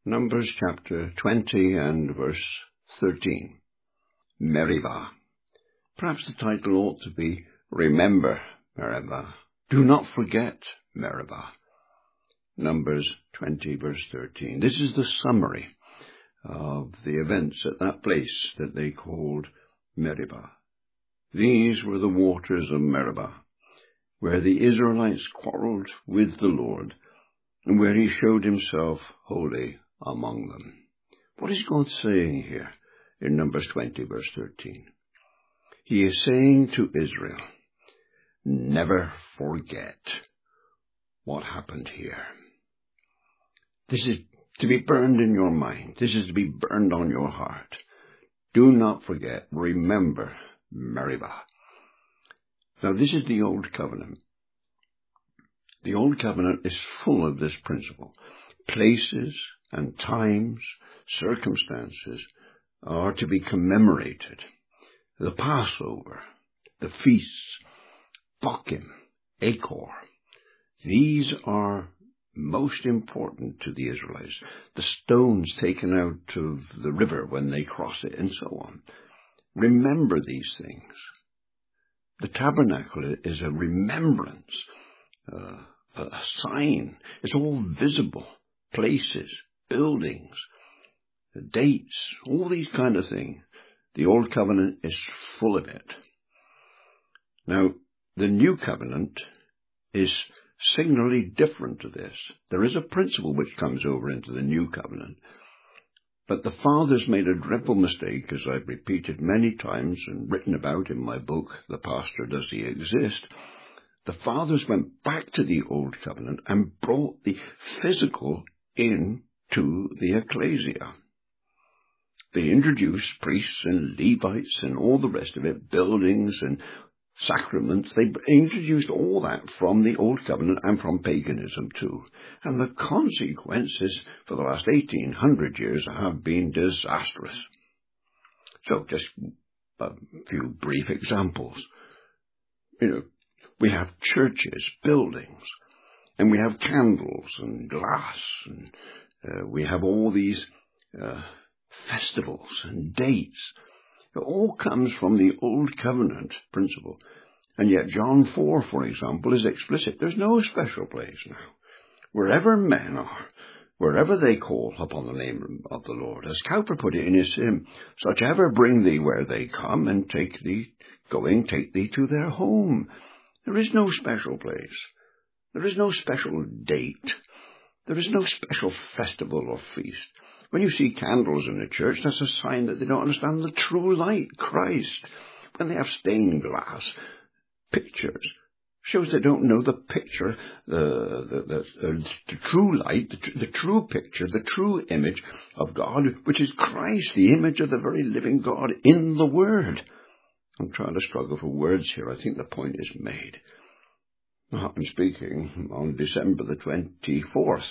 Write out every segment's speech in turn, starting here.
Numbers chapter 20 and verse 13. Meribah. Perhaps the title ought to be Remember Meribah. Do not forget Meribah. Numbers 20 verse 13. This is the summary of the events at that place that they called Meribah. These were the waters of Meribah, where the Israelites quarreled with the Lord, and where he showed himself holy among them. What is God saying here in Numbers 20 verse 13? He is saying to Israel, never forget what happened here. This is to be burned in your mind. This is to be burned on your heart. Do not forget. Remember Meribah. Now this is the Old Covenant. The Old Covenant is full of this principle. Places and times, circumstances are to be commemorated. The Passover, the feasts, Bokim, Achor. These are most important to the Israelites. The stones taken out of the river when they cross it and so on. Remember these things. The tabernacle is a remembrance, a sign. It's all visible. Places, buildings, dates, all these kind of things. The Old Covenant is full of it. Now, the New Covenant is signally different to this. There is a principle which comes over into the New Covenant. But the fathers made a dreadful mistake, as I've repeated many times and written about in my book, The Pastor, Does He Exist? The fathers went back to the Old Covenant and brought the physical into the ecclesia. They introduced priests and Levites and all the rest of it, buildings and sacraments. They introduced all that from the Old Covenant and from paganism too. And the consequences for the last 1800 years have been disastrous. So just a few brief examples. We have churches, buildings, and we have candles and glass, and we have all these festivals and dates. It all comes from the Old Covenant principle. And yet John 4, for example, is explicit. There's no special place now. Wherever men are, wherever they call upon the name of the Lord, as Cowper put it in his hymn, such ever bring thee where they come, and take thee to their home. There is no special place. There is no special date. There is no special festival or feast. When you see candles in a church, that's a sign that they don't understand the true light, Christ. When they have stained glass, pictures, shows they don't know the picture, the true light, the true picture, the true image of God, which is Christ, the image of the very living God in the Word. I'm trying to struggle for words here. I think the point is made. I'm speaking on December the 24th.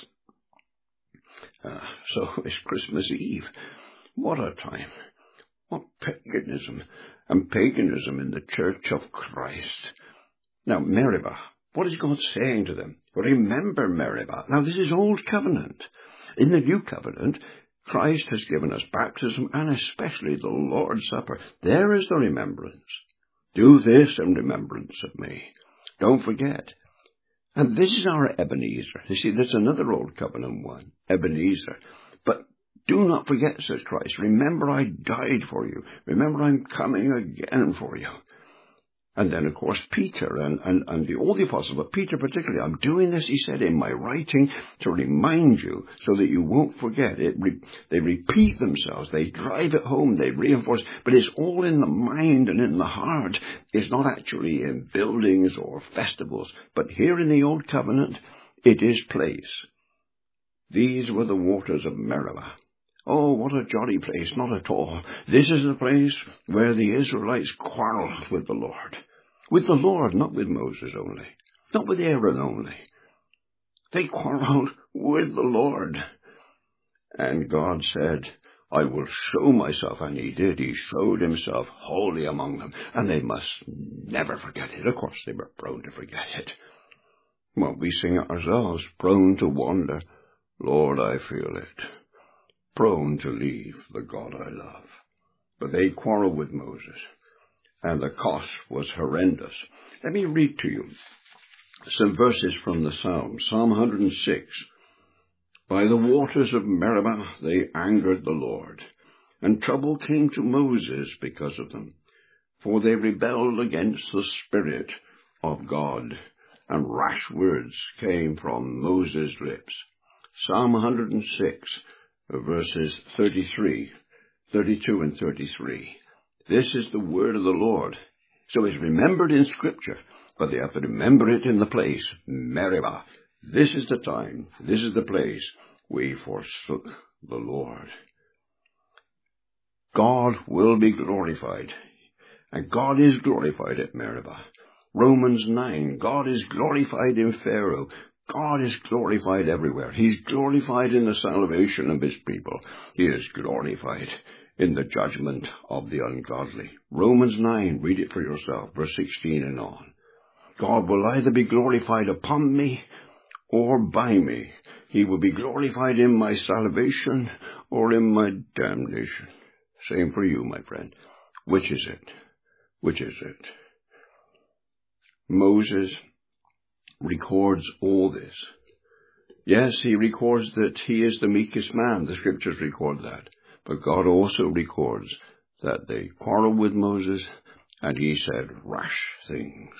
So it's Christmas Eve. What a time. What paganism. And paganism in the Church of Christ. Now, Meribah. What is God saying to them? Remember Meribah. Now, this is Old Covenant. In the New Covenant, Christ has given us baptism and especially the Lord's Supper. There is the remembrance. Do this in remembrance of me. Don't forget. And this is our Ebenezer. You see, there's another Old Covenant one, Ebenezer. But do not forget, says Christ. Remember I died for you. Remember I'm coming again for you. And then, of course, Peter and all the apostles, but Peter particularly, I'm doing this, he said, in my writing to remind you so that you won't forget it. They repeat themselves. They drive it home. They reinforce. But it's all in the mind and in the heart. It's not actually in buildings or festivals. But here in the Old Covenant, it is place. These were the waters of Meribah. Oh, what a jolly place, not at all. This is the place where the Israelites quarreled with the Lord. With the Lord, not with Moses only. Not with Aaron only. They quarreled with the Lord. And God said, I will show myself. And he did. He showed himself holy among them. And they must never forget it. Of course, they were prone to forget it. Well, we sing it ourselves, prone to wander. Lord, I feel it. prone to leave the God I love. But they quarreled with Moses, and the cost was horrendous. Let me read to you some verses from the Psalms. Psalm 106. By the waters of Meribah they angered the Lord, and trouble came to Moses because of them. For they rebelled against the Spirit of God, and rash words came from Moses' lips. Psalm 106, verses 32 and 33. This is the word of the Lord. So it's remembered in Scripture, but they have to remember it in the place, Meribah. This is the time, this is the place we forsook the Lord. God will be glorified, and God is glorified at Meribah. Romans 9, God is glorified in Pharaoh. God is glorified everywhere. He's glorified in the salvation of his people. He is glorified in the judgment of the ungodly. Romans 9, read it for yourself, verse 16 and on. God will either be glorified upon me or by me. He will be glorified in my salvation or in my damnation. Same for you, my friend. Which is it? Which is it? Moses records all this. Yes, he records that he is the meekest man. The Scriptures record that. But God also records that they quarreled with Moses, and he said rash things.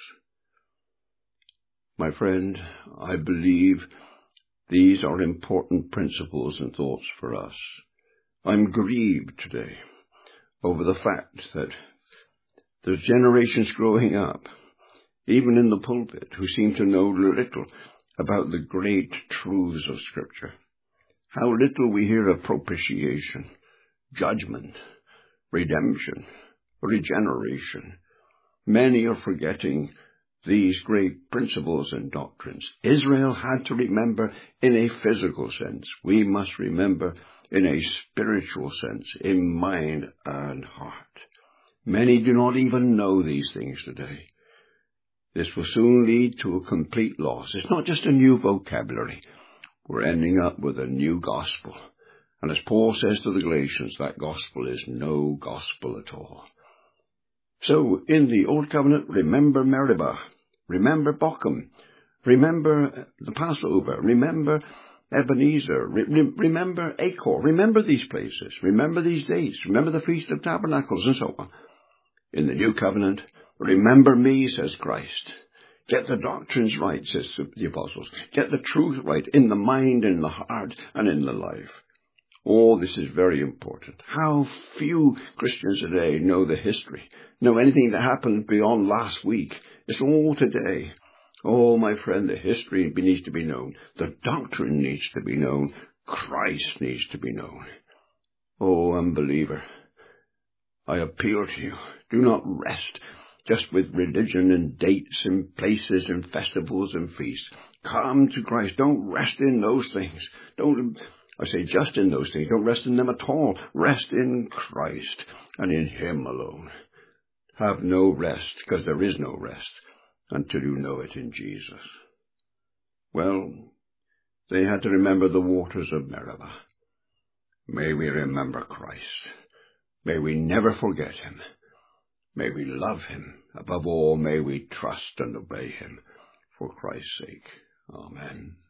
My friend, I believe these are important principles and thoughts for us. I'm grieved today over the fact that there's generations growing up, even in the pulpit, who seem to know little about the great truths of Scripture. How little we hear of propitiation, judgment, redemption, regeneration. Many are forgetting these great principles and doctrines. Israel had to remember in a physical sense. We must remember in a spiritual sense, in mind and heart. Many do not even know these things today. This will soon lead to a complete loss. It's not just a new vocabulary. We're ending up with a new gospel. And as Paul says to the Galatians, that gospel is no gospel at all. So, in the Old Covenant, remember Meribah, remember Bochum, remember the Passover, remember Ebenezer, remember Achor, remember these places, remember these dates, remember the Feast of Tabernacles, and so on. In the New Covenant, remember me, says Christ. Get the doctrines right, says the apostles. Get the truth right in the mind, in the heart, and in the life. All this is very important. How few Christians today know the history, know anything that happened beyond last week. It's all today. Oh, my friend, the history needs to be known. The doctrine needs to be known. Christ needs to be known. Oh, unbeliever, I appeal to you. Do not rest just with religion and dates and places and festivals and feasts. Come to Christ. Don't rest in those things. I say just in those things. Don't rest in them at all. Rest in Christ and in Him alone. Have no rest, because there is no rest, until you know it in Jesus. Well, they had to remember the waters of Meribah. May we remember Christ. May we never forget Him. May we love Him. Above all, may we trust and obey Him for Christ's sake. Amen.